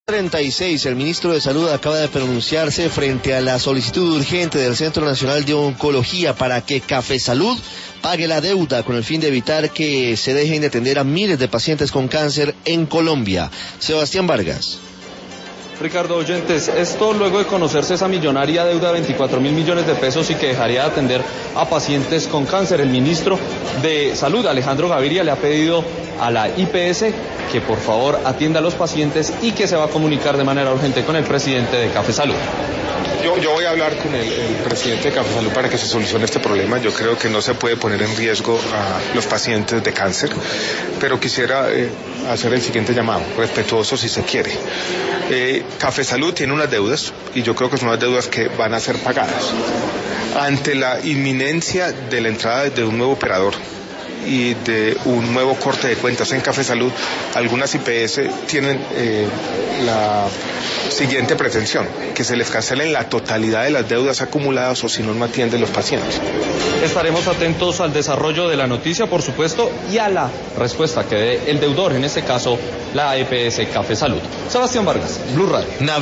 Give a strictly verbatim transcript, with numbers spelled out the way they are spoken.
treinta y seis, el ministro de Salud acaba de pronunciarse frente a la solicitud urgente del Centro Nacional de Oncología para que Cafesalud pague la deuda con el fin de evitar que se dejen de atender a miles de pacientes con cáncer en Colombia. Sebastián Vargas. Ricardo, oyentes, esto luego de conocerse esa millonaria deuda de veinticuatro mil millones de pesos y que dejaría de atender a pacientes con cáncer. El ministro de Salud, Alejandro Gaviria, le ha pedido a la I P S que por favor atienda a los pacientes y que se va a comunicar de manera urgente con el presidente de Cafesalud. Yo, yo voy a hablar con el, el presidente de Cafesalud para que se solucione este problema. Yo creo que no se puede poner en riesgo a los pacientes de cáncer, pero quisiera eh, hacer el siguiente llamado, respetuoso si se quiere. Eh, Cafesalud tiene unas deudas y yo creo que son unas deudas que van a ser pagadas. Ante la inminencia de la entrada de un nuevo operador y de un nuevo corte de cuentas en Cafesalud, algunas I P S tienen eh, la siguiente pretensión, que se les cancelen la totalidad de las deudas acumuladas o si no, no atienden los pacientes. Estaremos atentos al desarrollo de la noticia, por supuesto, y a la respuesta que dé el deudor, en este caso la E P S Cafesalud. Sebastián Vargas, Blue Radio.